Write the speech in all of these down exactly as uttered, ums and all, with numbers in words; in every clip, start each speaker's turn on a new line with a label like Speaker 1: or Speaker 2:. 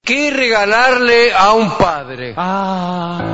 Speaker 1: ¿Qué regalarle a un padre?
Speaker 2: Ah.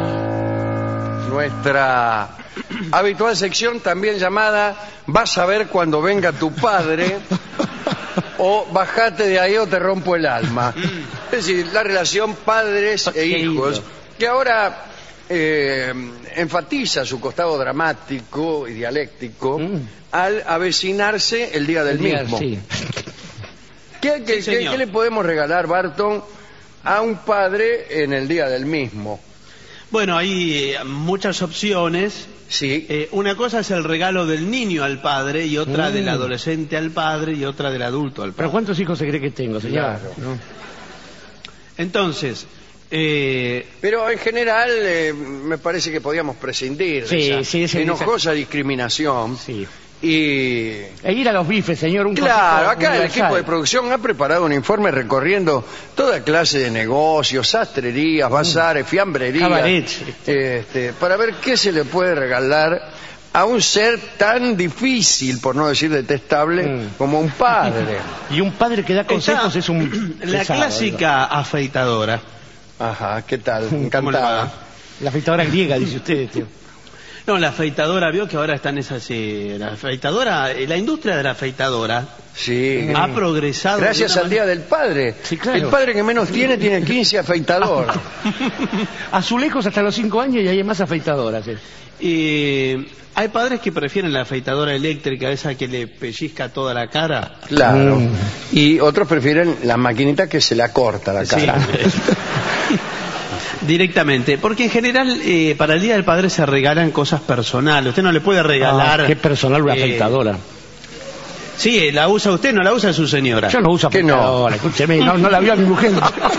Speaker 1: Nuestra habitual sección, también llamada "Vas a ver cuando venga tu padre" o "Bajate de ahí o te rompo el alma". Es decir, la relación padres e hijos, que ahora eh, enfatiza su costado dramático y dialéctico mm. al avecinarse el día del el día, mismo. Sí. ¿Qué, qué, sí, ¿qué, ¿Qué le podemos regalar, Barton, a un padre en el día del mismo?
Speaker 2: Bueno, hay muchas opciones.
Speaker 1: Sí.
Speaker 2: Eh, una cosa es el regalo del niño al padre, y otra mm. del adolescente al padre, y otra del adulto al padre.
Speaker 3: ¿Pero cuántos hijos se cree que tengo, señor?
Speaker 1: Claro. ¿No?
Speaker 2: Entonces, eh...
Speaker 1: pero en general eh, me parece que podíamos prescindir de
Speaker 3: sí,
Speaker 1: esa
Speaker 3: sí, sí,
Speaker 1: enojosa discriminación.
Speaker 3: Sí.
Speaker 1: Y...
Speaker 3: e ir a los bifes, señor. Un
Speaker 1: claro, acá el equipo de producción ha preparado un informe recorriendo toda clase de negocios, sastrerías, bazares, fiambrerías, este, para ver qué se le puede regalar a un ser tan difícil, por no decir detestable, mm. como un padre.
Speaker 3: Y un padre que da consejos Está, es un
Speaker 2: la pesado, clásica ¿no? afeitadora.
Speaker 1: Ajá, ¿qué tal? Encantada.
Speaker 3: La afeitadora griega, dice usted, tío.
Speaker 2: No, la afeitadora, vio que ahora están esas... Eh, la afeitadora, la industria de la afeitadora
Speaker 1: sí.
Speaker 2: ha progresado...
Speaker 1: Gracias al
Speaker 2: manera...
Speaker 1: Día del Padre.
Speaker 3: Sí, claro.
Speaker 1: El padre que menos tiene, tiene quince afeitadoras.
Speaker 3: Azulejos hasta los cinco años y hay más afeitadoras. ¿eh?
Speaker 2: Eh, hay padres que prefieren la afeitadora eléctrica, esa que le pellizca toda la cara.
Speaker 1: Claro. Mm. Y otros prefieren la maquinita que se la corta la cara. Sí.
Speaker 2: Directamente, porque en general eh, para el Día del Padre se regalan cosas personales. Usted no le puede regalar...
Speaker 3: Ah, ¿qué personal una eh, afeitadora?
Speaker 2: Sí, la usa usted, no la usa su señora.
Speaker 3: Yo no uso afeitadora, no? Escúcheme, no, no la vio a mi mujer.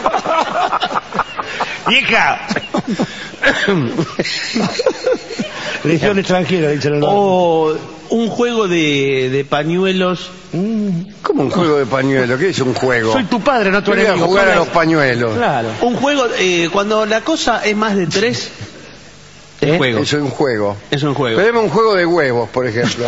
Speaker 3: ¡Vieja! Legión extranjera, dice el
Speaker 2: O un juego de, de pañuelos.
Speaker 1: ¿Cómo un juego de pañuelos? ¿Qué es un juego?
Speaker 3: Soy tu padre, no tu enemigo.
Speaker 1: Voy a jugar a los pañuelos.
Speaker 2: Claro. Un juego, eh, cuando la cosa es más de tres...
Speaker 1: ¿Eh? Juego. Eso es un juego.
Speaker 2: Es un juego.
Speaker 1: Pero un juego de huevos, por ejemplo.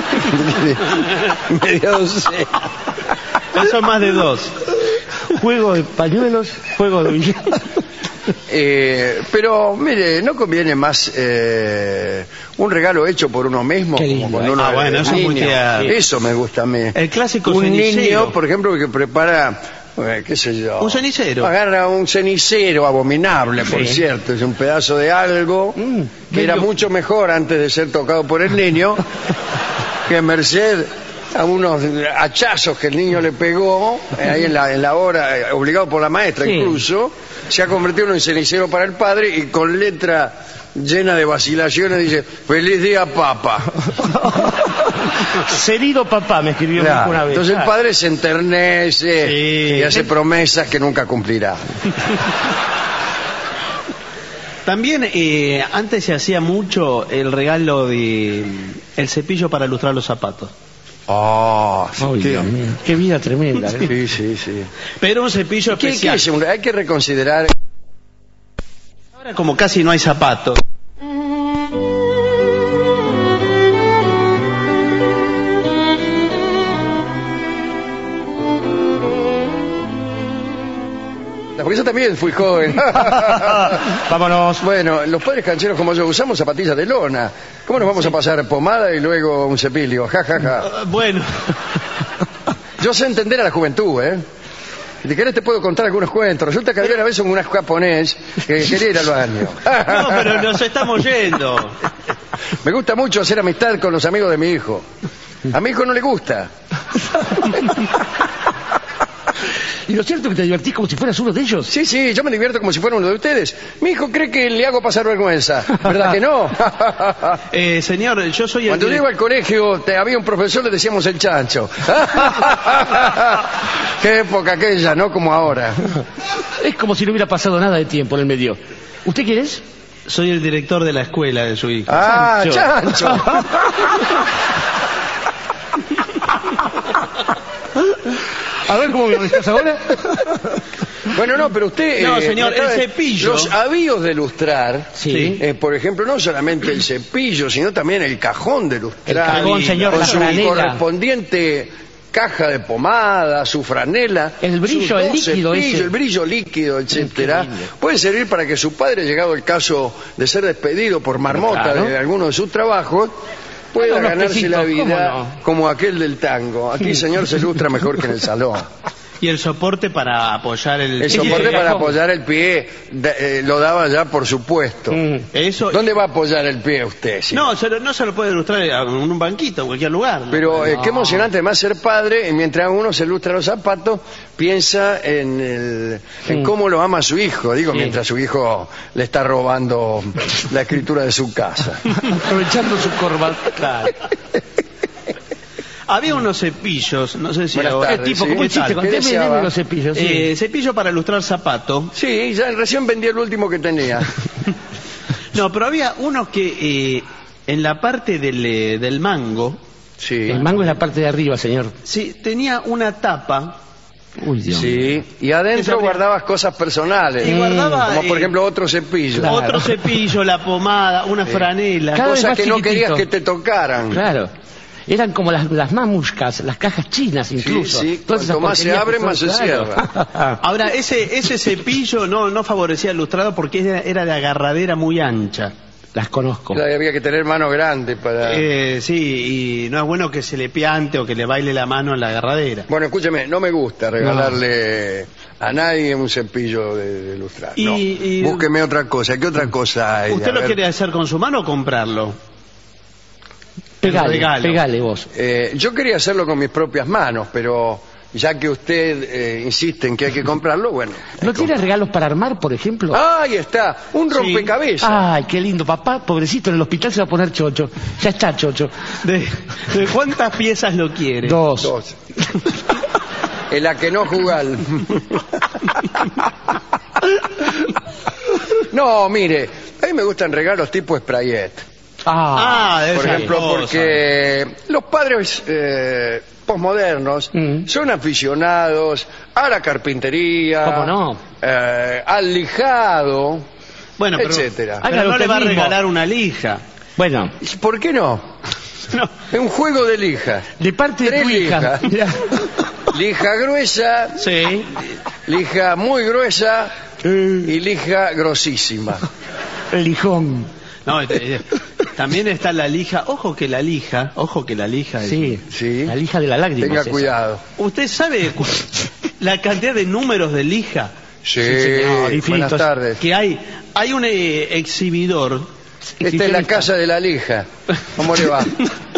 Speaker 1: Media docena.
Speaker 2: Eso es más de dos.
Speaker 3: Juego de pañuelos, juego de billetes.
Speaker 1: Eh, pero mire, ¿no conviene más eh, un regalo hecho por uno mismo?
Speaker 3: Lindo,
Speaker 1: como cuando uno
Speaker 2: ah, bueno, eso,
Speaker 1: niño? Eso me gusta a mí.
Speaker 2: El clásico
Speaker 1: un
Speaker 2: cenicero.
Speaker 1: niño, por ejemplo, que prepara, eh, qué sé yo,
Speaker 2: un cenicero.
Speaker 1: Agarra un cenicero abominable, por sí. cierto, es un pedazo de algo mm, que era mucho mejor antes de ser tocado por el niño, que merced a unos hachazos que el niño le pegó eh, ahí en la, en la hora, eh, obligado por la maestra sí. incluso, se ha convertido en cenicero para el padre, y con letra llena de vacilaciones dice: "Feliz día, papá".
Speaker 3: Serido papá, me escribió claro. una vez.
Speaker 1: Entonces el padre se enternece sí. y hace promesas que nunca cumplirá.
Speaker 2: También eh, antes se hacía mucho el regalo de el cepillo para lustrar los zapatos.
Speaker 1: Oh, sí,
Speaker 3: oh,
Speaker 1: qué,
Speaker 3: qué vida tremenda. ¿eh?
Speaker 1: Sí, sí, sí.
Speaker 2: Pero un cepillo
Speaker 1: ¿Qué,
Speaker 2: especial.
Speaker 1: ¿qué es? Hay que reconsiderar.
Speaker 2: Ahora como casi no hay zapatos.
Speaker 1: Porque yo también fui joven.
Speaker 3: Vámonos.
Speaker 1: Bueno, los padres cancheros como yo usamos zapatillas de lona. ¿Cómo nos vamos sí. a pasar pomada y luego un cepillo? Ja, ja, ja.
Speaker 2: Uh, bueno.
Speaker 1: Yo sé entender a la juventud, ¿eh? Si te querés te puedo contar algunos cuentos. Resulta que había una vez un japonés que quería ir al baño.
Speaker 2: No, pero nos estamos yendo.
Speaker 1: Me gusta mucho hacer amistad con los amigos de mi hijo. A mi hijo no le gusta.
Speaker 3: ¿Y lo cierto que te divertís como si fueras uno de ellos?
Speaker 1: Sí, sí, yo me divierto como si fuera uno de ustedes. Mi hijo cree que le hago pasar vergüenza. ¿Verdad que no?
Speaker 2: eh, señor, yo soy el...
Speaker 1: Cuando yo iba al colegio, te, había un profesor, le decíamos el chancho. Qué época aquella, ¿no? Como ahora.
Speaker 3: Es como si no hubiera pasado nada de tiempo en el medio. ¿Usted quién es?
Speaker 2: Soy el director de la escuela de su hijo.
Speaker 1: Ah, chancho. chancho.
Speaker 3: A ver cómo me estás ahora.
Speaker 1: Bueno, no, pero usted...
Speaker 2: No,
Speaker 1: eh,
Speaker 2: señor, el cepillo.
Speaker 1: Los avíos de lustrar,
Speaker 3: sí.
Speaker 1: eh, por ejemplo, no solamente el cepillo, sino también el cajón de lustrar.
Speaker 3: El cajón, señor,
Speaker 1: con
Speaker 3: la
Speaker 1: su
Speaker 3: franela.
Speaker 1: correspondiente caja de pomada, su franela,
Speaker 3: El brillo,
Speaker 1: sus
Speaker 3: el
Speaker 1: dos
Speaker 3: líquido
Speaker 1: cepillos,
Speaker 3: ese.
Speaker 1: el brillo líquido, etcétera,
Speaker 3: Qué lindo.
Speaker 1: puede servir para que su padre, llegado el caso de ser despedido por marmota
Speaker 3: Claro.
Speaker 1: de alguno de sus trabajos, pueda
Speaker 3: Unos
Speaker 1: ganarse
Speaker 3: pesitos,
Speaker 1: la vida
Speaker 3: ¿cómo no?
Speaker 1: como aquel del tango. Aquí, señor, se ilustra mejor que en el salón.
Speaker 2: Y el soporte para apoyar el...
Speaker 1: El
Speaker 3: Sí,
Speaker 1: soporte
Speaker 3: sí,
Speaker 1: para
Speaker 3: ¿cómo?
Speaker 1: apoyar el pie da- eh, lo daba ya, por supuesto.
Speaker 3: Mm.
Speaker 2: Eso...
Speaker 1: ¿Dónde va a apoyar el pie usted? señor?
Speaker 2: No, se lo- no se lo puede ilustrar en un banquito, en cualquier lugar.
Speaker 1: Pero eh,
Speaker 2: No.
Speaker 1: qué emocionante además ser padre, y mientras uno se ilustra los zapatos, piensa en, el, en
Speaker 3: Sí.
Speaker 1: cómo lo ama su hijo. Digo,
Speaker 3: Sí.
Speaker 1: mientras su hijo le está robando la escritura de su casa.
Speaker 3: Aprovechando su corbata. Claro.
Speaker 2: Había unos cepillos, no sé si
Speaker 1: Buenas
Speaker 2: ahora...
Speaker 1: tardes,
Speaker 3: tipo,
Speaker 1: sí.
Speaker 3: ¿cómo
Speaker 1: ¿Qué
Speaker 3: hiciste?
Speaker 1: tal? ¿Qué
Speaker 3: Conteme,
Speaker 1: deseaba?
Speaker 3: deme los cepillos. Sí.
Speaker 2: Eh, cepillo para ilustrar zapato.
Speaker 1: Sí, ya recién vendí el último que tenía.
Speaker 2: No, pero había uno que eh, en la parte del, eh, del mango,
Speaker 1: Sí.
Speaker 3: El mango es la parte de arriba, señor.
Speaker 2: sí, tenía una tapa
Speaker 3: Uy, Dios.
Speaker 1: Sí, y adentro
Speaker 2: Esa-
Speaker 1: guardabas cosas personales.
Speaker 2: y guardaba
Speaker 1: Como por
Speaker 2: eh,
Speaker 1: ejemplo otro cepillo.
Speaker 3: Claro.
Speaker 2: otro cepillo, la pomada, una franela.
Speaker 3: Cada vez
Speaker 1: Cosas
Speaker 3: más
Speaker 1: que no
Speaker 3: chiquitito.
Speaker 1: querías que te tocaran.
Speaker 3: Claro. Eran como las, las mamuscas, las cajas chinas incluso.
Speaker 1: sí,
Speaker 3: Todas esas
Speaker 1: cuanto más se
Speaker 3: porquerías
Speaker 1: abre,
Speaker 3: que
Speaker 1: más se
Speaker 3: son, claro.
Speaker 2: Ahora, ese, ese cepillo no, no favorecía al ilustrado porque era, era de agarradera muy ancha.
Speaker 3: Las conozco.
Speaker 1: Claro, había que tener mano grande para...
Speaker 2: Eh, sí, y no es bueno que se le piante o que le baile la mano en la agarradera.
Speaker 1: Bueno, escúcheme, no me gusta regalarle a nadie un cepillo de, de ilustrar.
Speaker 2: Y-
Speaker 1: no.
Speaker 2: y-
Speaker 1: Búsqueme otra cosa. ¿Qué otra cosa hay?
Speaker 2: ¿Usted
Speaker 1: A
Speaker 2: lo
Speaker 1: ver.
Speaker 2: quiere hacer con su mano o comprarlo?
Speaker 3: Pegale,
Speaker 2: regalo.
Speaker 3: pegale vos.
Speaker 1: Eh, yo quería hacerlo con mis propias manos, pero ya que usted eh, insiste en que hay que comprarlo, bueno.
Speaker 3: ¿No tiene regalos para armar, por ejemplo?
Speaker 1: Ahí está, un
Speaker 2: Sí.
Speaker 1: rompecabezas.
Speaker 3: Ay, qué lindo, papá, pobrecito, en el hospital se va a poner chocho. Ya está chocho.
Speaker 2: ¿De, de cuántas piezas lo quiere?
Speaker 3: Dos.
Speaker 1: Dos. En la que no jugar. No, mire, a mí me gustan regalos tipo Sprayet.
Speaker 3: Ah,
Speaker 2: Ah, de
Speaker 1: Por
Speaker 2: esa
Speaker 1: ejemplo,
Speaker 2: cosa.
Speaker 1: porque los padres eh, posmodernos
Speaker 3: Mm.
Speaker 1: son aficionados a la carpintería,
Speaker 3: ¿Cómo no?
Speaker 1: eh, al lijado,
Speaker 2: Bueno, pero,
Speaker 1: etcétera.
Speaker 2: pero
Speaker 3: Hágalo
Speaker 2: no le
Speaker 3: usted
Speaker 2: va a
Speaker 3: mismo.
Speaker 2: regalar una lija.
Speaker 3: bueno,
Speaker 1: ¿Por qué no?
Speaker 2: No.
Speaker 1: Es un juego de lija.
Speaker 3: de parte de
Speaker 1: Tres
Speaker 3: tu hija.
Speaker 1: lijas. Lija gruesa,
Speaker 2: Sí.
Speaker 1: lija muy gruesa y lija grosísima.
Speaker 3: El lijón.
Speaker 2: No, este, eh, también está la lija. Ojo que la lija, ojo que la lija. es-
Speaker 3: Sí,
Speaker 1: Sí.
Speaker 3: la lija de la lágrima.
Speaker 1: Tenga
Speaker 3: es esa.
Speaker 1: cuidado.
Speaker 2: ¿Usted sabe cu- la cantidad de números de lija
Speaker 1: Sí,
Speaker 3: señor, infinitos.
Speaker 1: buenas tardes.
Speaker 2: que hay? Hay un eh, exhibidor.
Speaker 1: Esta es la casa de la lija. ¿Cómo le va?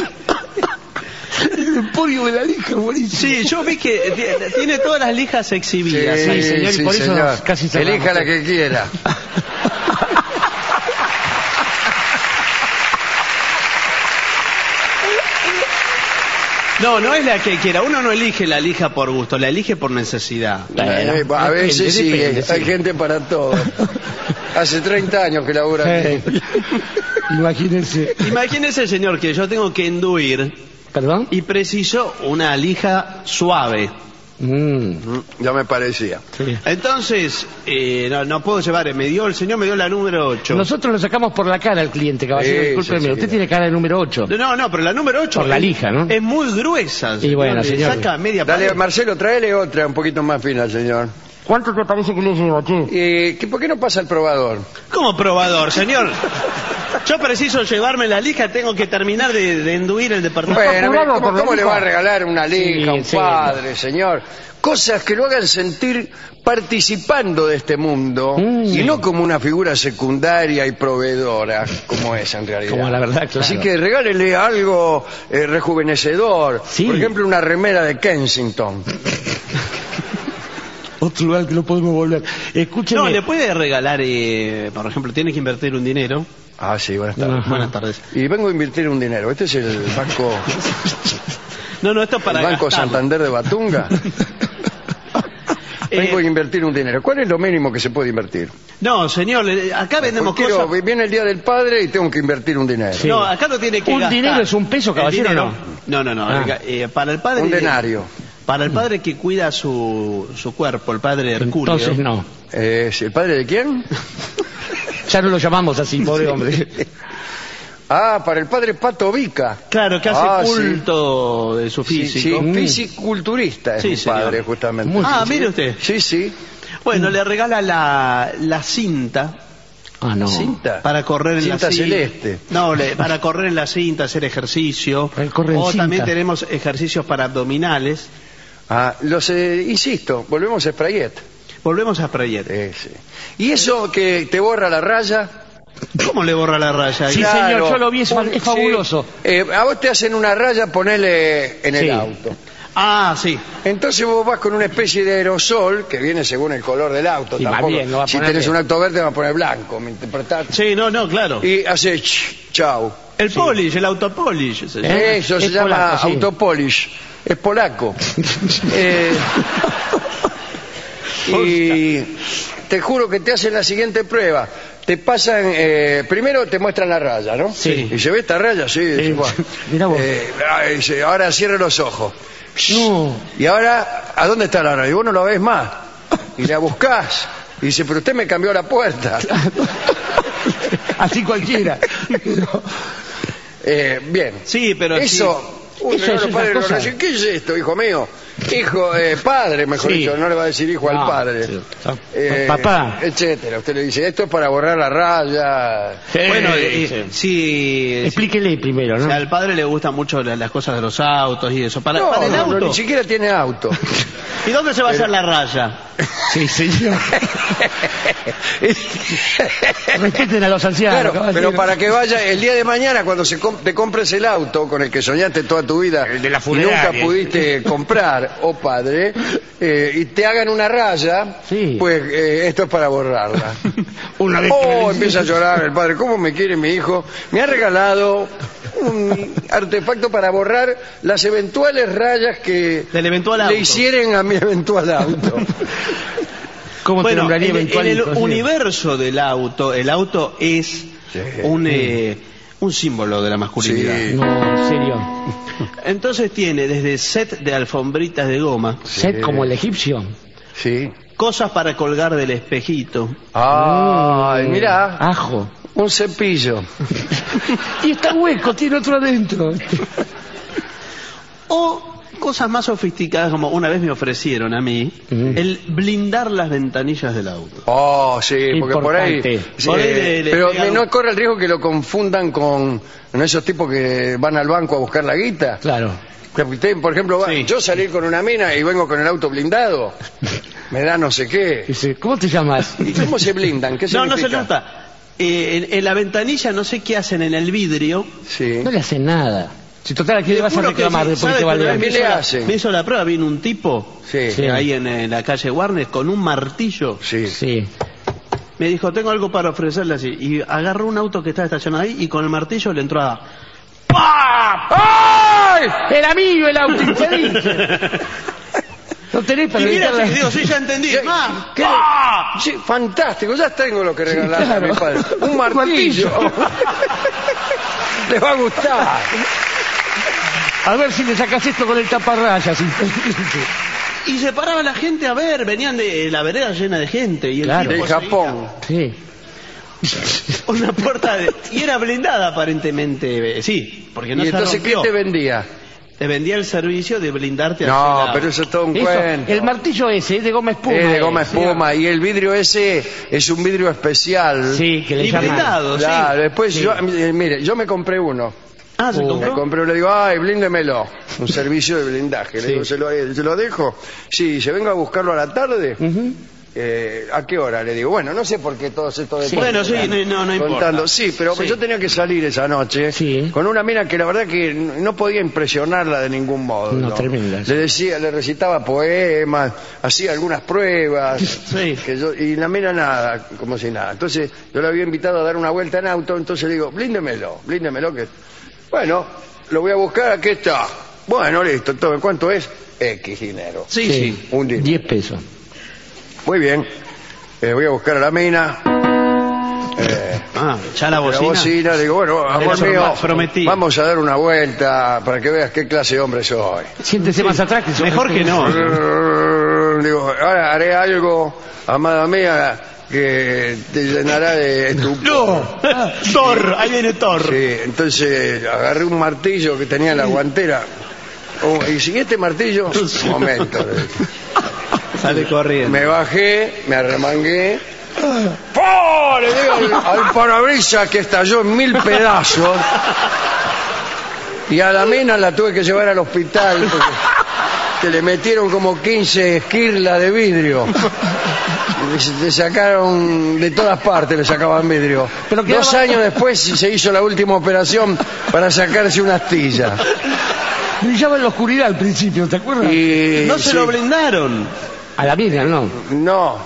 Speaker 3: El podio de la lija, buenísimo.
Speaker 2: Sí, yo vi que ti- tiene todas las lijas exhibidas.
Speaker 3: sí, señor, y por eso
Speaker 1: señor.
Speaker 3: casi cerramos.
Speaker 1: Elija la que quiera.
Speaker 2: No, no es la que quiera. Uno no elige la lija por gusto, la elige por necesidad.
Speaker 3: Bueno,
Speaker 1: Eh, a
Speaker 3: depende,
Speaker 1: veces sí,
Speaker 3: depende,
Speaker 1: hay
Speaker 3: sí.
Speaker 1: gente para todo. Hace treinta años que labura
Speaker 3: Eh,
Speaker 1: aquí.
Speaker 3: Imagínense.
Speaker 2: Imagínese, señor, que yo tengo que enduir
Speaker 3: ¿Perdón?
Speaker 2: y preciso una lija suave.
Speaker 3: Mm,
Speaker 1: Mm, Ya me parecía.
Speaker 3: sí.
Speaker 2: Entonces, eh, no, no puedo llevar, me dio, el señor me dio la número ocho.
Speaker 3: Nosotros lo sacamos por la cara al cliente, caballero.
Speaker 1: Sí,
Speaker 3: Discúlpeme,
Speaker 1: sí, sí.
Speaker 3: usted tiene cara de número ocho.
Speaker 2: No, no, pero la número ocho
Speaker 3: Por la
Speaker 2: es-
Speaker 3: lija, ¿no?
Speaker 2: Es muy gruesa.
Speaker 3: Y bueno,
Speaker 2: le
Speaker 3: señor.
Speaker 2: Saca media
Speaker 1: Dale,
Speaker 2: pared.
Speaker 1: Marcelo, tráele otra un poquito más fina, señor.
Speaker 3: ¿Cuánto te parece que le llevo, che?
Speaker 1: Eh, ¿qué- ¿Por qué no pasa el probador?
Speaker 2: ¿Cómo probador, señor? Yo preciso llevarme la lija, tengo que terminar de, de enduir el departamento.
Speaker 1: Bueno,
Speaker 3: apurado
Speaker 1: ¿cómo,
Speaker 3: por la
Speaker 1: cómo le
Speaker 3: lija?
Speaker 1: va a regalar una lija a un
Speaker 3: Sí, sí.
Speaker 1: padre, señor? Cosas que lo hagan sentir participando de este mundo
Speaker 3: Mm.
Speaker 1: y
Speaker 3: Sí.
Speaker 1: no como una figura secundaria y proveedora, como es en realidad.
Speaker 3: Como la verdad, claro.
Speaker 1: Así que regálele algo eh, rejuvenecedor.
Speaker 3: Sí.
Speaker 1: Por ejemplo, una remera de Kensington.
Speaker 3: Otro lugar que no podemos volver. Escúcheme.
Speaker 2: No, le puede regalar, eh, por ejemplo, tiene que invertir un dinero.
Speaker 1: Ah, sí, buenas tardes.
Speaker 3: Ajá.
Speaker 2: Buenas tardes.
Speaker 1: Y vengo a invertir un dinero. Este es el banco,
Speaker 2: No, no, esto es para
Speaker 1: el banco
Speaker 2: gastarlo.
Speaker 1: Santander de Batunga.
Speaker 2: Eh,
Speaker 1: Vengo a invertir un dinero. ¿Cuál es lo mínimo que se puede invertir?
Speaker 2: No, señor, le- acá vendemos
Speaker 1: Porque quiero-
Speaker 2: cosas.
Speaker 1: viene el día del padre y tengo que invertir un dinero.
Speaker 3: Sí.
Speaker 2: No, acá no tiene que
Speaker 3: ¿Un
Speaker 2: gastar.
Speaker 3: dinero es un peso,
Speaker 2: El
Speaker 3: caballero,
Speaker 2: dinero-
Speaker 3: no?
Speaker 2: No, no, no.
Speaker 3: Ah.
Speaker 2: eh, para el padre.
Speaker 1: Un denario.
Speaker 2: Para el padre que cuida su, su cuerpo, el padre Herculeo.
Speaker 3: Entonces no.
Speaker 1: Eh, ¿El padre de quién?
Speaker 3: Ya no lo llamamos así, pobre hombre.
Speaker 1: Ah, para el padre Pato Vica.
Speaker 2: Claro, que hace
Speaker 1: Ah,
Speaker 2: culto de su
Speaker 1: Sí,
Speaker 2: físico.
Speaker 1: sí, fisiculturista es
Speaker 2: Sí,
Speaker 1: mi
Speaker 2: señor.
Speaker 1: padre, justamente.
Speaker 3: Muy
Speaker 2: Ah,
Speaker 1: Sí,
Speaker 2: mire usted.
Speaker 1: Sí, sí.
Speaker 2: Bueno, le regala la, la cinta
Speaker 3: Ah, no.
Speaker 1: Cinta.
Speaker 2: para correr en
Speaker 1: Cinta
Speaker 2: la cinta.
Speaker 1: celeste.
Speaker 2: No, le- para correr en la cinta, hacer ejercicio.
Speaker 3: Él corre en
Speaker 2: O
Speaker 3: cinta.
Speaker 2: también tenemos ejercicios para abdominales.
Speaker 1: Ah, los, eh, insisto, volvemos a Sprayet.
Speaker 2: Volvemos a Sprayet.
Speaker 1: Eh, sí. ¿Y eso que te borra la raya?
Speaker 2: ¿Cómo le borra la raya?
Speaker 3: Sí, señor, yo lo vi, es fa- es fabuloso.
Speaker 1: Sí. Eh, a vos te hacen una raya, ponele en el
Speaker 3: Sí.
Speaker 1: auto.
Speaker 2: Ah, sí.
Speaker 1: Entonces vos vas con una especie de aerosol que viene según el color del auto.
Speaker 3: Y más
Speaker 1: Tampoco,
Speaker 3: bien, no va a
Speaker 1: si
Speaker 3: ponerle-
Speaker 1: tenés un auto verde, va a poner blanco. ¿Me interpretás?
Speaker 2: Sí, no, no, claro.
Speaker 1: Y hace ch, chau.
Speaker 2: El polish, el autopolish. se llama.
Speaker 3: ¿Eh?
Speaker 1: Eso se
Speaker 3: Es
Speaker 1: llama
Speaker 3: polaco, sí.
Speaker 1: autopolish. Es polaco. Eh, y te juro que te hacen la siguiente prueba. Te pasan, eh, primero te muestran la raya, ¿no?
Speaker 3: Sí.
Speaker 1: Y se ve esta raya, sí. dice, bueno.
Speaker 3: Mirá vos.
Speaker 1: Eh, ah, dice, ahora cierra los ojos.
Speaker 3: No.
Speaker 1: Y ahora, ¿a dónde está la raya? Y vos no la ves más. Y la buscás. Y dice, pero usted me cambió la puerta.
Speaker 3: Así cualquiera.
Speaker 1: Eh, bien.
Speaker 2: Sí, pero
Speaker 1: Eso, un
Speaker 3: Eso
Speaker 1: regalo
Speaker 3: es
Speaker 1: padre
Speaker 3: una
Speaker 1: lo
Speaker 3: cosa.
Speaker 1: recibe. ¿Qué es esto, hijo mío? Hijo, eh, padre, mejor
Speaker 3: Sí.
Speaker 1: dicho, no le va a decir hijo al
Speaker 3: No,
Speaker 1: padre.
Speaker 3: sí.
Speaker 1: Eh,
Speaker 3: Papá.
Speaker 1: Etcétera. Usted le dice, esto es para borrar la raya.
Speaker 2: Bueno,
Speaker 3: Eh,
Speaker 2: eh, sí.
Speaker 3: Explíquele primero,
Speaker 2: O
Speaker 3: ¿no?
Speaker 2: sea, al padre le gustan mucho la- las cosas de los autos y eso. Para,
Speaker 1: No,
Speaker 2: para el
Speaker 1: no,
Speaker 2: auto.
Speaker 1: no, ni siquiera tiene auto.
Speaker 2: ¿Y dónde se va a hacer la raya?
Speaker 3: Sí, señor. Respeten a los ancianos.
Speaker 1: Claro,
Speaker 3: caballero.
Speaker 1: pero para que vaya el día de mañana cuando se com- te compres el auto con el que soñaste toda tu vida
Speaker 3: El de la
Speaker 1: y
Speaker 3: funeraria.
Speaker 1: nunca pudiste comprar, oh padre, eh, y te hagan una raya,
Speaker 3: Sí.
Speaker 1: pues eh, esto es para borrarla.
Speaker 3: Una vez que me
Speaker 1: Oh,
Speaker 3: dice-
Speaker 1: empieza a llorar el padre. ¿Cómo me quiere mi hijo? Me ha regalado un artefacto para borrar las eventuales rayas que
Speaker 2: Del eventual auto.
Speaker 1: le hicieran a mi eventual auto.
Speaker 3: ¿Cómo te
Speaker 2: Bueno,
Speaker 3: nombraría
Speaker 2: en, en el
Speaker 3: eventualito? Sí.
Speaker 2: universo del auto, el auto es
Speaker 1: Sí.
Speaker 2: un, eh, un símbolo de la masculinidad.
Speaker 1: Sí.
Speaker 3: No, en serio.
Speaker 2: Entonces tiene desde set de alfombritas de goma,
Speaker 3: Set como el egipcio.
Speaker 1: Sí.
Speaker 2: cosas para colgar del espejito,
Speaker 1: Ay, mira,
Speaker 3: Ajo.
Speaker 1: un cepillo.
Speaker 3: Y está hueco, tiene otro adentro.
Speaker 2: o cosas más sofisticadas como una vez me ofrecieron a mí,
Speaker 3: Ujú.
Speaker 2: el blindar las ventanillas del auto.
Speaker 1: Oh, sí, porque por ahí.
Speaker 3: Importante.
Speaker 1: sí,
Speaker 2: Por ahí le- le
Speaker 1: pero
Speaker 2: pegan-
Speaker 1: no corre el riesgo que lo confundan con ¿no? esos tipos que van al banco a buscar la guita.
Speaker 3: Claro.
Speaker 1: Que usted, por ejemplo, va-
Speaker 2: Sí.
Speaker 1: yo salir con una mina y vengo con el auto blindado, me da no sé qué.
Speaker 3: Dice, ¿cómo te llamas?
Speaker 1: ¿Y cómo se blindan? ¿Qué
Speaker 2: No, no se
Speaker 1: significa?
Speaker 2: nota. Eh, en, en la ventanilla no sé qué hacen en el vidrio.
Speaker 1: Sí.
Speaker 3: No le hacen nada. Si total, ¿qué le vas a
Speaker 2: Juro que
Speaker 3: reclamar
Speaker 2: sí,
Speaker 3: después
Speaker 2: ¿sabe
Speaker 3: que te
Speaker 2: que una
Speaker 3: vale?
Speaker 2: vez
Speaker 1: ¿Qué
Speaker 2: me hizo
Speaker 1: le
Speaker 2: la-
Speaker 1: hacen?
Speaker 2: Me hizo la prueba, vino un tipo
Speaker 1: Sí.
Speaker 3: Sí.
Speaker 2: eh, ahí en, en la calle Warnes con un martillo.
Speaker 1: Sí.
Speaker 3: Sí.
Speaker 2: Me dijo, tengo algo para ofrecerle así. Y agarró un auto que estaba estacionado ahí y con el martillo le entró a...
Speaker 3: ¡Ay! Era mío el auto infeliz. No tenés para
Speaker 2: Y mira,
Speaker 3: evitar la-
Speaker 2: sí, digo, sí, ya entendí.
Speaker 1: ¿Qué-
Speaker 2: ¡Ah!
Speaker 1: qué-
Speaker 2: ¡Ah!
Speaker 1: Sí, fantástico, ya tengo lo que regalarle a
Speaker 3: claro.
Speaker 1: mi padre. Un martillo. Le va a gustar.
Speaker 3: A ver si le sacas esto con el taparrayas. infeliz.
Speaker 2: Y se paraba la gente a ver, venían de la vereda llena de gente. Y el
Speaker 3: Claro.
Speaker 2: tipo
Speaker 1: De
Speaker 2: seguía
Speaker 1: Japón.
Speaker 3: Sí.
Speaker 2: con una puerta de... Y era blindada aparentemente, eh, sí, porque no
Speaker 1: ¿Y
Speaker 2: se
Speaker 1: entonces qué
Speaker 2: rompió.
Speaker 1: te vendía?
Speaker 2: Te vendía el servicio de blindarte
Speaker 1: No,
Speaker 2: así la-
Speaker 1: pero eso es todo un
Speaker 3: Eso,
Speaker 1: cuento.
Speaker 3: el martillo ese es de goma espuma.
Speaker 1: Es de goma
Speaker 3: eh.
Speaker 1: espuma y el vidrio ese es un vidrio especial.
Speaker 3: Sí, que le
Speaker 2: Y
Speaker 3: llaman.
Speaker 2: blindado,
Speaker 1: Claro,
Speaker 2: sí.
Speaker 1: después
Speaker 3: Sí.
Speaker 1: yo, eh, mire, yo me compré uno.
Speaker 2: Ah, ¿se
Speaker 3: Uh,
Speaker 1: Me
Speaker 2: compró?
Speaker 1: compré, le digo, ay, blíndemelo. Un servicio de blindaje. Le
Speaker 3: Sí.
Speaker 1: digo, ¿se lo, ¿se lo dejo? Sí, ¿se venga a buscarlo a la tarde?
Speaker 3: Ujú.
Speaker 1: Eh, ¿A qué hora? Le digo, bueno, no sé por qué todos estos detalles.
Speaker 2: Bueno, sí, no, no, no importa.
Speaker 1: Contando. Sí, pero
Speaker 2: Sí.
Speaker 1: yo tenía que salir esa noche
Speaker 3: Sí.
Speaker 1: con una mina que la verdad que no podía impresionarla de ningún modo.
Speaker 3: No, tremenda.
Speaker 1: Le decía, le recitaba poemas, hacía algunas pruebas,
Speaker 2: Sí.
Speaker 1: que yo- y la mina nada, como si nada. Entonces yo la había invitado a dar una vuelta en auto, entonces le digo, blíndemelo, blíndemelo que... Bueno, lo voy a buscar, aquí está. Bueno, listo, entonces, ¿cuánto es? X dinero.
Speaker 2: Sí, sí.
Speaker 1: Un dinero.
Speaker 3: diez pesos.
Speaker 1: Muy bien. Eh, voy a buscar a la mina. Eh,
Speaker 2: Ah, ya la
Speaker 1: la
Speaker 2: bocina.
Speaker 1: bocina, le digo, bueno, amor
Speaker 2: Era
Speaker 1: mío,
Speaker 2: prometido.
Speaker 1: vamos a dar una vuelta para que veas qué clase de hombre soy.
Speaker 3: Siéntese más atrás que yo.
Speaker 2: Mejor que no.
Speaker 1: Digo, ahora haré algo, amada mía, que te llenará de estupor.
Speaker 2: No, Thor, ahí viene Thor.
Speaker 1: Sí, entonces agarré un martillo que tenía en la guantera. Oh, y si este martillo, un momento. le dije.
Speaker 2: Sale corriendo.
Speaker 1: Me bajé, me arremangué. ¡Pah! Le digo al, al parabrisas que estalló en mil pedazos. Y a la mina la tuve que llevar al hospital porque que le metieron como quince esquirlas de vidrio. Le sacaron de todas partes, le sacaban vidrio.
Speaker 3: Pero
Speaker 1: Dos
Speaker 3: quedaba-
Speaker 1: años después se hizo la última operación para sacarse una astilla.
Speaker 3: Brillaba en la oscuridad al principio, ¿te acuerdas?
Speaker 1: Y,
Speaker 2: No se
Speaker 1: sí,
Speaker 2: lo blindaron.
Speaker 3: A la Virgen, no.
Speaker 1: No.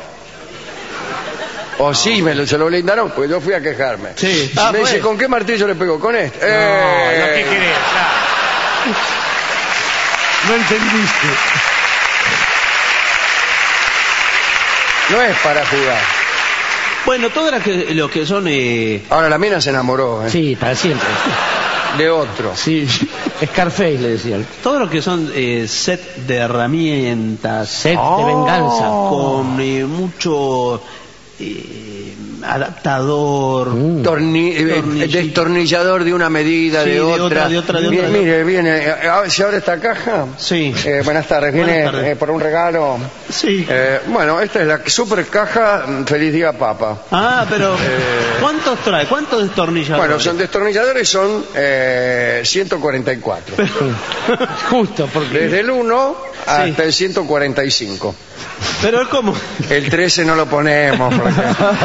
Speaker 1: O sí, me lo, se lo blindaron, pues yo fui a quejarme.
Speaker 2: Sí.
Speaker 1: Y
Speaker 2: Ah,
Speaker 1: me
Speaker 2: fue.
Speaker 1: dice, ¿con qué martillo le pegó? ¿Con este?
Speaker 3: No,
Speaker 1: ¡Eh!
Speaker 3: lo que querés, no entendiste.
Speaker 1: No es para jugar.
Speaker 2: Bueno, todo lo que, lo que son... Eh,
Speaker 1: Ahora la mina se enamoró, ¿eh?
Speaker 3: Sí, para siempre.
Speaker 1: De otro.
Speaker 3: Sí, Scarface le decían.
Speaker 2: todo lo que son eh, set de herramientas.
Speaker 3: Set
Speaker 1: Oh.
Speaker 3: de venganza.
Speaker 2: Con eh, mucho eh, adaptador.
Speaker 3: Mm.
Speaker 1: Torni- eh,
Speaker 2: Tornillo.
Speaker 1: destornillador de una medida,
Speaker 2: Sí,
Speaker 1: de,
Speaker 2: de
Speaker 1: otra.
Speaker 2: otra, de otra, de
Speaker 1: Mire,
Speaker 2: otra.
Speaker 1: mire, viene. eh, a ver, ¿se abre esta caja?
Speaker 2: Sí.
Speaker 1: Eh, buenas tardes.
Speaker 2: Buenas
Speaker 1: Viene
Speaker 2: tardes.
Speaker 1: eh, por un regalo.
Speaker 2: Sí.
Speaker 1: Eh, bueno, esta es la super caja. mm, Feliz día, papa.
Speaker 2: Ah, pero
Speaker 1: Eh.
Speaker 2: ¿cuántos trae? ¿Cuántos destornilladores?
Speaker 1: Bueno, son destornilladores son eh, ciento cuarenta y cuatro.
Speaker 3: Justo, porque...
Speaker 1: Desde el uno hasta el ciento cuarenta y cinco.
Speaker 2: Pero ¿cómo?
Speaker 1: El trece no lo ponemos. Porque...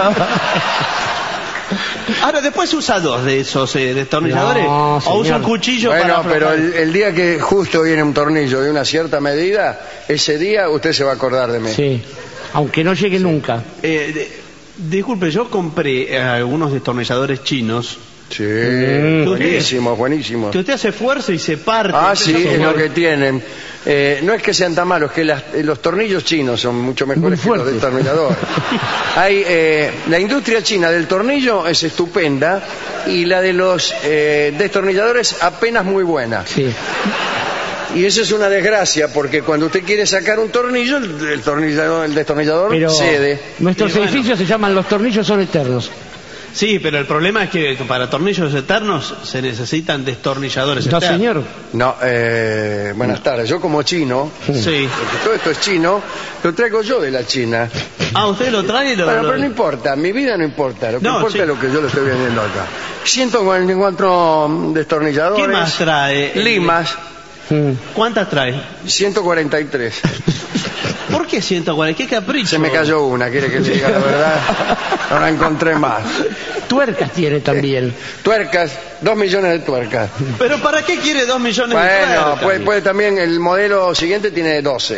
Speaker 2: Ahora, después usa dos de esos eh, destornilladores.
Speaker 3: No,
Speaker 2: o usa
Speaker 3: señor.
Speaker 2: un cuchillo
Speaker 1: Bueno,
Speaker 2: para
Speaker 1: pero
Speaker 2: aflojar.
Speaker 1: el, el día que justo viene un tornillo de una cierta medida, ese día usted se va a acordar de mí.
Speaker 3: Sí, aunque no llegue nunca.
Speaker 2: Eh, de- disculpe, yo compré eh, algunos destornilladores chinos
Speaker 1: Sí,
Speaker 3: Mm.
Speaker 1: buenísimos, buenísimos.
Speaker 2: que usted hace fuerza y se parte.
Speaker 1: Ah,
Speaker 2: Entonces,
Speaker 1: sí, es
Speaker 2: como-
Speaker 1: lo que tienen. Eh, no es que sean tan malos, que las- eh, los tornillos chinos son mucho mejores
Speaker 3: Muy
Speaker 1: que los
Speaker 3: fuertes.
Speaker 1: destornilladores. Hay, eh, la industria china del tornillo es estupenda y la de los eh, destornilladores apenas muy buena.
Speaker 3: Sí.
Speaker 1: Y eso es una desgracia, porque cuando usted quiere sacar un tornillo, el, el tornillador, el destornillador
Speaker 3: Pero
Speaker 1: cede.
Speaker 3: nuestros
Speaker 2: Y bueno.
Speaker 3: edificios se llaman Los Tornillos Son Eternos.
Speaker 2: Sí, pero el problema es que para tornillos eternos se necesitan destornilladores
Speaker 3: No,
Speaker 2: eternos.
Speaker 3: señor.
Speaker 1: No, eh, buenas tardes. Yo como chino,
Speaker 2: Sí.
Speaker 1: porque todo esto es chino, lo traigo yo de la China.
Speaker 2: Ah, usted lo trae y lo...
Speaker 1: Bueno,
Speaker 2: lo-
Speaker 1: pero no importa, mi vida no importa, lo que
Speaker 2: No,
Speaker 1: importa
Speaker 2: sí.
Speaker 1: es lo que yo le estoy vendiendo acá. ciento cuarenta y cuatro destornilladores.
Speaker 2: ¿Qué más trae?
Speaker 1: Limas,
Speaker 3: Mm.
Speaker 2: ¿Cuántas trae?
Speaker 1: ciento cuarenta y tres.
Speaker 2: ¿Por qué ciento cuarenta? ¿Qué capricho?
Speaker 1: Se me cayó una, quiere que le diga la verdad. No la encontré más.
Speaker 3: Tuercas tiene también.
Speaker 1: Tuercas, dos millones de tuercas.
Speaker 2: ¿Pero para qué quiere dos millones de
Speaker 1: Bueno,
Speaker 2: tuercas?
Speaker 1: puede, puede también, el modelo siguiente tiene doce.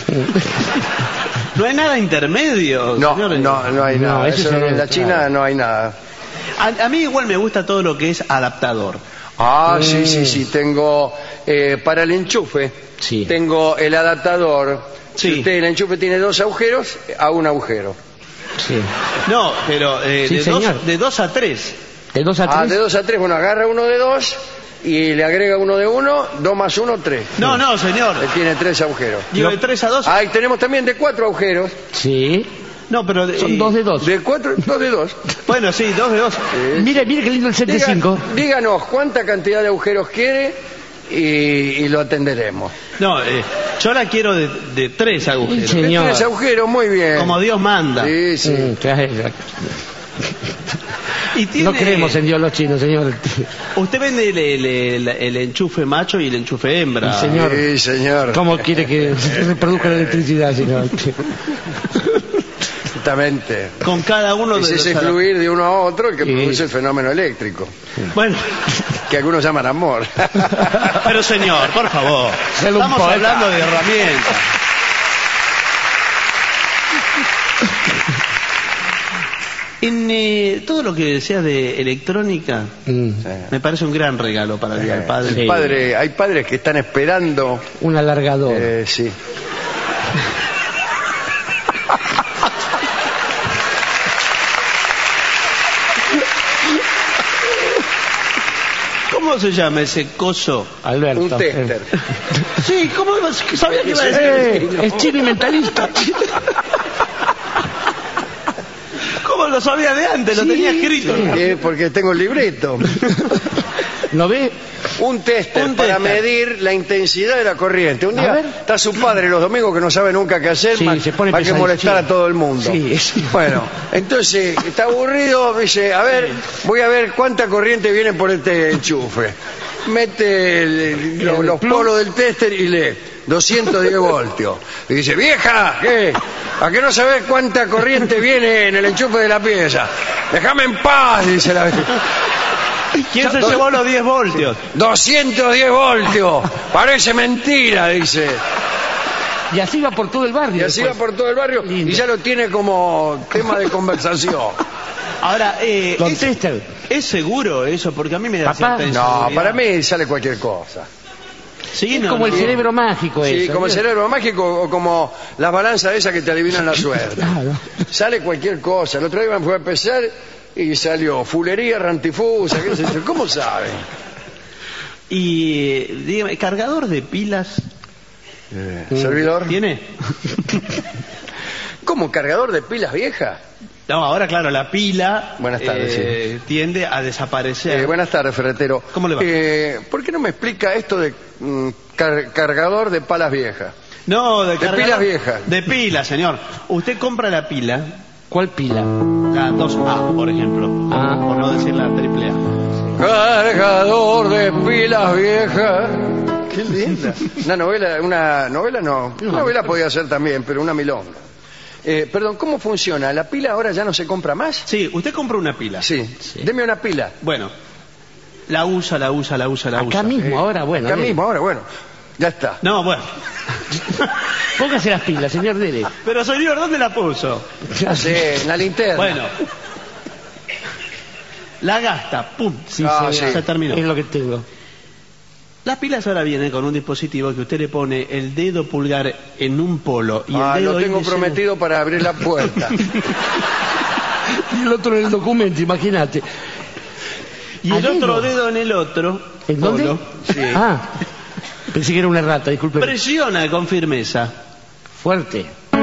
Speaker 2: No hay nada intermedio,
Speaker 1: No,
Speaker 2: señores.
Speaker 1: no, no hay
Speaker 3: No,
Speaker 1: nada.
Speaker 3: eso
Speaker 1: Eso
Speaker 3: se
Speaker 1: en
Speaker 3: ve,
Speaker 1: la China
Speaker 3: claro.
Speaker 1: no hay nada.
Speaker 2: A, a mí igual me gusta todo lo que es adaptador.
Speaker 1: Ah, sí, sí, sí, tengo eh, para el enchufe,
Speaker 3: Sí.
Speaker 1: tengo el adaptador.
Speaker 2: Sí.
Speaker 1: Si usted el enchufe tiene dos agujeros, a un agujero.
Speaker 3: Sí.
Speaker 2: No, pero eh,
Speaker 3: Sí,
Speaker 2: de,
Speaker 3: señor.
Speaker 2: dos, de dos a tres.
Speaker 3: De dos a
Speaker 1: Ah,
Speaker 3: tres.
Speaker 1: de dos a tres, bueno, agarra uno de dos y le agrega uno de uno, dos más uno, tres.
Speaker 2: No, no, señor.
Speaker 1: Le tiene tres agujeros.
Speaker 2: Digo, de tres a dos.
Speaker 1: Ah, y tenemos también de cuatro agujeros.
Speaker 3: Sí.
Speaker 2: No, pero... de-
Speaker 3: Son
Speaker 2: eh,
Speaker 3: dos de dos.
Speaker 1: De cuatro, dos de dos.
Speaker 2: Bueno, sí, dos de dos.
Speaker 1: Sí.
Speaker 3: Mire, mire qué lindo el set de
Speaker 1: Diga-
Speaker 3: cinco.
Speaker 1: díganos cuánta cantidad de agujeros quiere y, y lo atenderemos.
Speaker 2: No, eh, yo la quiero de, de tres agujeros.
Speaker 3: Sí.
Speaker 1: De
Speaker 3: Señor.
Speaker 1: tres agujeros, muy bien.
Speaker 2: Como Dios manda.
Speaker 1: Sí, sí.
Speaker 3: Mm, claro.
Speaker 2: Y tiene-
Speaker 3: No creemos en Dios los chinos, señor.
Speaker 2: Usted vende el, el- el- el enchufe macho y el enchufe hembra.
Speaker 3: Sí, señor.
Speaker 1: Sí, señor.
Speaker 3: ¿Cómo quiere que se reproduzca la electricidad, señor?
Speaker 1: Exactamente.
Speaker 2: Con cada uno
Speaker 1: Es
Speaker 2: de
Speaker 1: ese
Speaker 2: los...
Speaker 1: fluir de uno a otro el que
Speaker 3: Sí.
Speaker 1: produce el fenómeno eléctrico,
Speaker 2: Bueno,
Speaker 1: que algunos llaman amor.
Speaker 2: pero señor, por favor.
Speaker 3: Ser un
Speaker 2: Estamos
Speaker 3: poeta.
Speaker 2: hablando de herramientas. En eh, todo lo que decía de electrónica,
Speaker 3: Mm.
Speaker 2: me parece un gran regalo para el Día del Padre.
Speaker 3: Sí.
Speaker 1: El padre, hay padres que están esperando.
Speaker 3: Un alargador.
Speaker 1: eh, sí.
Speaker 2: ¿Cómo se llama ese coso?
Speaker 3: Alberto.
Speaker 1: Un tester.
Speaker 2: Sí, ¿cómo sabía que iba a decir?
Speaker 3: Eh, es chino y mentalista.
Speaker 2: lo sabía de antes, lo
Speaker 3: Sí,
Speaker 2: tenía escrito.
Speaker 1: Eh, porque tengo el libreto.
Speaker 3: ¿No ve?
Speaker 1: Un tester
Speaker 2: Un
Speaker 1: para
Speaker 2: tester.
Speaker 1: medir la intensidad de la corriente. Un
Speaker 3: A
Speaker 1: día
Speaker 3: ver.
Speaker 1: está su padre los domingos que no sabe nunca qué hacer,
Speaker 3: Sí,
Speaker 1: más,
Speaker 3: se pone
Speaker 1: más que
Speaker 3: pesadito,
Speaker 1: molestar
Speaker 3: sí.
Speaker 1: a todo el mundo.
Speaker 3: Sí, sí.
Speaker 1: Bueno, entonces está aburrido, dice, a ver, voy a ver cuánta corriente viene por este enchufe. Mete el- lo- los polos del tester y lee doscientos diez voltios. Y dice, vieja, ¿qué? ¿A qué no sabés cuánta corriente viene en el enchufe de la pieza? Déjame en paz, dice la vieja.
Speaker 2: ¿Quién se llevó los diez voltios?
Speaker 1: doscientos diez voltios. Parece mentira, dice.
Speaker 3: Y así va por todo el barrio.
Speaker 1: Y así va
Speaker 3: después.
Speaker 1: por todo el barrio
Speaker 3: Lindo.
Speaker 1: y ya lo tiene como tema de conversación.
Speaker 2: Ahora, eh,
Speaker 3: Don
Speaker 2: es,
Speaker 3: Tester.
Speaker 2: ¿es seguro eso? Porque a mí me da
Speaker 3: Papá.
Speaker 2: cierta
Speaker 1: No,
Speaker 2: inseguridad.
Speaker 1: para mí sale cualquier cosa.
Speaker 2: Sí,
Speaker 3: Es
Speaker 2: no,
Speaker 3: como el
Speaker 2: no.
Speaker 3: cerebro mágico
Speaker 1: Sí,
Speaker 3: eso.
Speaker 1: como el
Speaker 3: ¿vio?
Speaker 1: cerebro mágico o como las balanzas esas que te adivinan la suerte.
Speaker 3: Claro.
Speaker 1: Sale cualquier cosa. El otro día me fue a empezar y salió fulería rantifusa. ¿Qué sé yo? ¿Cómo saben?
Speaker 2: Y, eh, dígame, ¿cargador de pilas
Speaker 1: ¿Servidor?
Speaker 2: tiene?
Speaker 1: ¿Cómo? ¿Cargador de pilas viejas?
Speaker 2: No, ahora claro, la pila
Speaker 1: Buenas tardes,
Speaker 2: eh, tiende a desaparecer.
Speaker 1: Eh, buenas tardes, ferretero.
Speaker 2: ¿Cómo le va?
Speaker 1: Eh, ¿Por qué no me explica esto de mm, car- cargador de palas viejas?
Speaker 2: No, de,
Speaker 1: De
Speaker 2: cargador-
Speaker 1: pilas viejas.
Speaker 2: De pilas, señor. Usted compra la pila,
Speaker 3: ¿Cuál pila?
Speaker 2: la dos A, por ejemplo,
Speaker 3: Ah.
Speaker 2: por no decir la triple A.
Speaker 1: Cargador de pilas viejas. Qué linda. Una novela, una novela no. Una novela podía ser también, pero una milonga. Eh, perdón, ¿cómo funciona? ¿La pila ahora ya no se compra más?
Speaker 2: Sí, usted compra una pila.
Speaker 1: Sí. Deme una pila.
Speaker 2: Bueno, la usa, la usa, la usa, la usa.
Speaker 3: Acá mismo,
Speaker 1: Eh,
Speaker 3: ahora, bueno.
Speaker 1: Acá
Speaker 3: dele.
Speaker 1: mismo, ahora, bueno. Ya está.
Speaker 2: No, bueno.
Speaker 3: Póngase las pilas, señor Dele.
Speaker 2: Pero señor, ¿dónde la puso?
Speaker 1: Ya sé, en la linterna.
Speaker 2: Bueno. La gasta, pum,
Speaker 3: Sí,
Speaker 1: Ah,
Speaker 3: señor.
Speaker 1: sí.
Speaker 2: se terminó.
Speaker 3: Es lo que tengo.
Speaker 2: Las pilas ahora vienen con un dispositivo que usted le pone el dedo pulgar en un polo y
Speaker 1: Ah,
Speaker 2: el dedo
Speaker 1: lo tengo
Speaker 2: índice-
Speaker 1: prometido para abrir la puerta.
Speaker 3: Y el otro en el documento, imagínate.
Speaker 2: y el
Speaker 3: Adentro.
Speaker 2: otro dedo en el otro
Speaker 3: ¿En dónde?
Speaker 2: polo.
Speaker 1: Sí.
Speaker 3: Ah, pensé que era una rata, disculpe.
Speaker 2: Presiona con firmeza
Speaker 3: Fuerte.
Speaker 2: y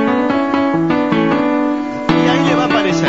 Speaker 2: ahí le va a aparecer.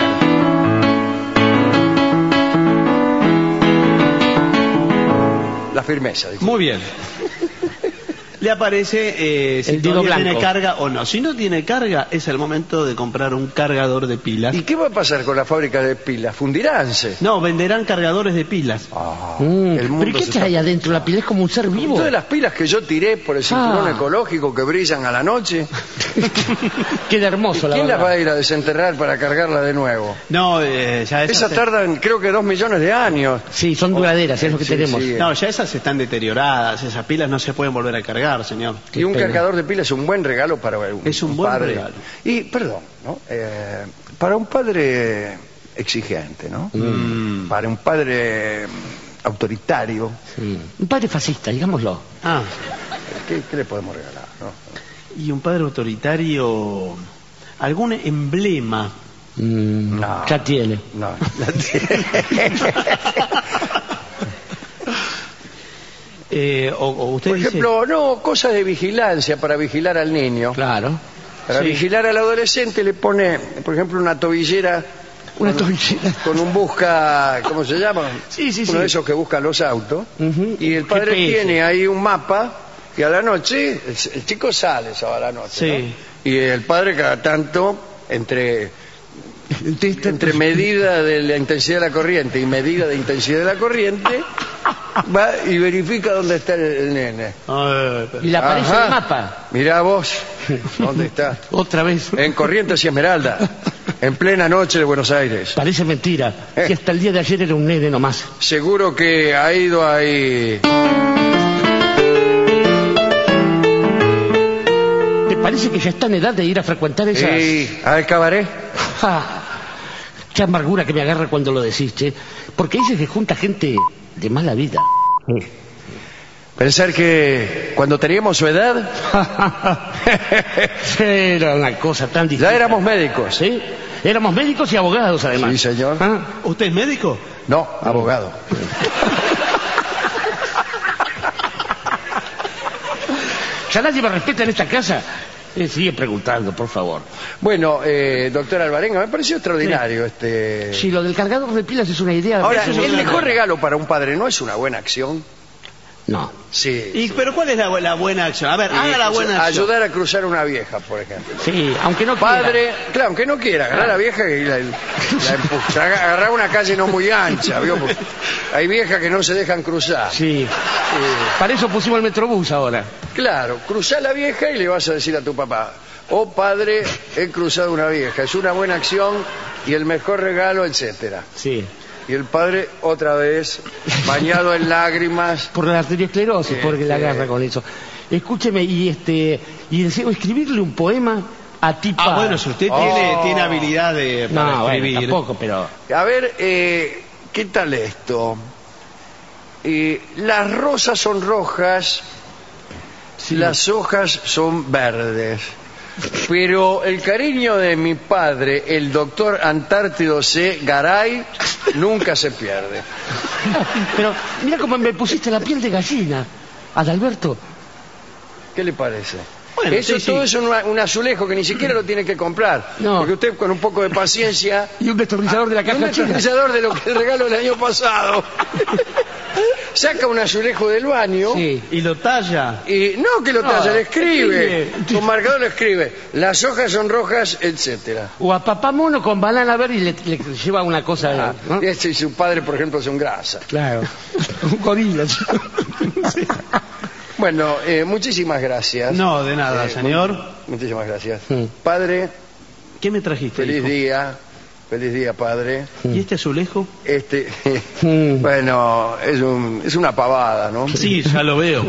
Speaker 1: La firmeza. dice.
Speaker 2: Muy bien. Le aparece eh, si
Speaker 3: El dedo
Speaker 2: todavía tiene
Speaker 3: blanco.
Speaker 2: carga o no. Si no tiene carga, es el momento de comprar un cargador de pilas.
Speaker 1: ¿Y qué va a pasar con la fábrica de pilas? ¿Fundiránse?
Speaker 2: No, venderán cargadores de pilas.
Speaker 1: Ah,
Speaker 3: Mm,
Speaker 1: el mundo
Speaker 3: ¿Pero qué
Speaker 1: se
Speaker 3: trae
Speaker 1: está-
Speaker 3: adentro? La pila es como un ser vivo.
Speaker 1: Todas las pilas que yo tiré por el cinturón
Speaker 3: Ah.
Speaker 1: ecológico que brillan a la noche,
Speaker 3: Queda hermoso, la
Speaker 1: ¿quién las
Speaker 3: verdad.
Speaker 1: va a ir a desenterrar para cargarla de nuevo?
Speaker 2: No, eh, ya esas
Speaker 1: Esas
Speaker 2: se-
Speaker 1: tardan creo que dos millones de años.
Speaker 3: Sí, son duraderas, es lo que
Speaker 1: Sí,
Speaker 3: tenemos.
Speaker 1: sí.
Speaker 2: No, ya esas están deterioradas. Esas pilas no se pueden volver a cargar, señor.
Speaker 1: Y un
Speaker 3: pena.
Speaker 1: cargador de pilas es un buen regalo para un,
Speaker 2: Es un buen
Speaker 1: padre.
Speaker 2: regalo.
Speaker 1: Y, perdón, ¿no? Eh, para un padre exigente, ¿no?
Speaker 2: Mm.
Speaker 1: Para un padre mm, autoritario,
Speaker 3: Sí. Un padre fascista, digámoslo.
Speaker 2: Ah,
Speaker 1: ¿qué, qué le podemos regalar? ¿no?
Speaker 2: y un padre autoritario. ¿Algún emblema?
Speaker 3: Mm,
Speaker 1: No.
Speaker 3: Ya tiene.
Speaker 1: No, la tiene.
Speaker 2: Eh, o, o usted
Speaker 1: Por
Speaker 2: dice-
Speaker 1: ejemplo, no, cosas de vigilancia para vigilar al niño.
Speaker 3: Claro.
Speaker 1: Para
Speaker 2: Sí.
Speaker 1: vigilar al adolescente le pone, por ejemplo, una tobillera
Speaker 3: Una tobillera.
Speaker 1: con un busca, ¿cómo se llama?
Speaker 3: Sí, sí,
Speaker 1: Uno
Speaker 3: sí.
Speaker 1: de esos que busca los autos.
Speaker 3: Ujú.
Speaker 1: Y el padre
Speaker 3: G P S.
Speaker 1: tiene ahí un mapa y a la noche, el, el chico sale esa a la noche.
Speaker 2: Sí.
Speaker 1: ¿no? Y el padre cada tanto, entre, entre medida de la intensidad de la corriente y medida de intensidad de la corriente, va y verifica dónde está el, el nene.
Speaker 2: Ay, pero-
Speaker 3: Y le aparece
Speaker 1: Ajá.
Speaker 3: el mapa.
Speaker 1: Mirá vos, ¿dónde está?
Speaker 3: Otra vez.
Speaker 1: En Corrientes y Esmeralda, en plena noche de Buenos Aires.
Speaker 3: Parece mentira.
Speaker 1: Eh.
Speaker 3: Que hasta el día de ayer era un nene nomás.
Speaker 1: Seguro que ha ido ahí.
Speaker 3: ¿Te parece que ya está en edad de ir a frecuentar esas...
Speaker 1: Sí, al cabaret.
Speaker 3: Ja, qué amargura que me agarra cuando lo decís, che. Porque dices que junta gente de mala vida.
Speaker 1: Pensar que cuando teníamos su edad,
Speaker 3: Era una cosa tan difícil.
Speaker 1: ya éramos médicos.
Speaker 3: ¿Sí? Éramos médicos y abogados, además.
Speaker 1: Sí, señor.
Speaker 3: Ah,
Speaker 2: ¿Usted es médico?
Speaker 1: No, abogado.
Speaker 3: Ya nadie me respeta en esta casa. Eh, sigue preguntando, por favor.
Speaker 1: Bueno, eh, doctor Alvarenga, me pareció extraordinario
Speaker 3: Sí.
Speaker 1: este...
Speaker 3: Si lo del cargador de pilas es una idea...
Speaker 1: Ahora,
Speaker 3: eso es
Speaker 1: el
Speaker 3: una-
Speaker 1: mejor regalo para un padre no es una buena acción.
Speaker 3: No.
Speaker 1: Sí.
Speaker 2: ¿Y, pero cuál es la, la buena acción? A ver,
Speaker 1: Sí,
Speaker 2: haga la buena acción.
Speaker 1: ayudar a cruzar una vieja, por ejemplo.
Speaker 3: Sí, aunque no
Speaker 1: Padre,
Speaker 3: quiera.
Speaker 1: claro, aunque no quiera, agarrar a la vieja y la, la empuja. Agarrar una calle no muy ancha, ¿vio? Porque hay viejas que no se dejan cruzar.
Speaker 3: Sí.
Speaker 1: Eh,
Speaker 3: Para eso pusimos el Metrobús ahora.
Speaker 1: claro, cruzá la vieja y le vas a decir a tu papá: oh padre, he cruzado una vieja, es una buena acción y el mejor regalo, etcétera.
Speaker 3: Sí.
Speaker 1: Y el padre otra vez, bañado en lágrimas.
Speaker 3: Por la arteriosclerosis, porque la
Speaker 1: Este-
Speaker 3: agarra con eso. Escúcheme, y este y deseo escribirle un poema a ti,
Speaker 2: Ah,
Speaker 3: padre.
Speaker 2: bueno, si usted
Speaker 1: Oh.
Speaker 2: tiene, tiene habilidad de, para
Speaker 3: No, bueno,
Speaker 2: escribir.
Speaker 3: tampoco, pero...
Speaker 1: A ver, eh, ¿qué tal esto? Eh, las rosas son rojas,
Speaker 3: Sí.
Speaker 1: las hojas son verdes. Pero el cariño de mi padre, el doctor Antártido C. Garay, nunca se pierde.
Speaker 3: Pero mira cómo me pusiste la piel de gallina, Adalberto.
Speaker 1: ¿Qué le parece?
Speaker 2: Bueno,
Speaker 1: Eso
Speaker 2: sí,
Speaker 1: todo
Speaker 2: sí.
Speaker 1: es un, un azulejo que ni siquiera lo tiene que comprar.
Speaker 3: No.
Speaker 1: Porque usted con un poco de paciencia...
Speaker 3: Y un destornillador de la
Speaker 1: un
Speaker 3: caja china.
Speaker 1: destornillador de lo que el regalo del año pasado. Saca un azulejo del baño...
Speaker 3: Sí.
Speaker 2: Y lo talla.
Speaker 1: Y no que lo
Speaker 3: No,
Speaker 1: talla, le escribe.
Speaker 3: escribe.
Speaker 1: Con marcador le escribe. Las hojas son rojas, etcétera.
Speaker 3: O a papá mono con banana verde y le, le lleva una cosa...
Speaker 1: Ah,
Speaker 3: ¿no?
Speaker 1: y este y su padre, por ejemplo, son grasa.
Speaker 3: Claro. Un gorila. Sí.
Speaker 1: Bueno, eh, muchísimas gracias.
Speaker 2: No, de nada,
Speaker 1: Eh,
Speaker 2: señor.
Speaker 1: mu- muchísimas gracias.
Speaker 3: Mm.
Speaker 1: Padre,
Speaker 2: ¿Qué me trajiste,
Speaker 1: feliz
Speaker 2: hijo?
Speaker 1: día. Feliz día, padre.
Speaker 2: ¿Y este azulejo?
Speaker 1: Este,
Speaker 3: Mm.
Speaker 1: bueno, es, un, es una pavada, ¿no?
Speaker 2: Sí, ya lo veo.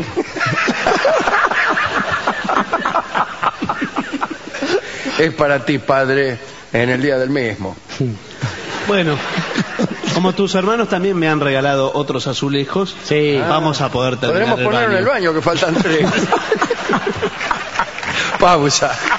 Speaker 1: Es para ti, padre, en el día del mismo.
Speaker 2: Bueno, como tus hermanos también me han regalado otros azulejos,
Speaker 3: Sí.
Speaker 2: vamos a poder terminar
Speaker 1: Podremos
Speaker 2: el
Speaker 1: ponerlo en el
Speaker 2: baño.
Speaker 1: baño, que faltan tres. Pausa.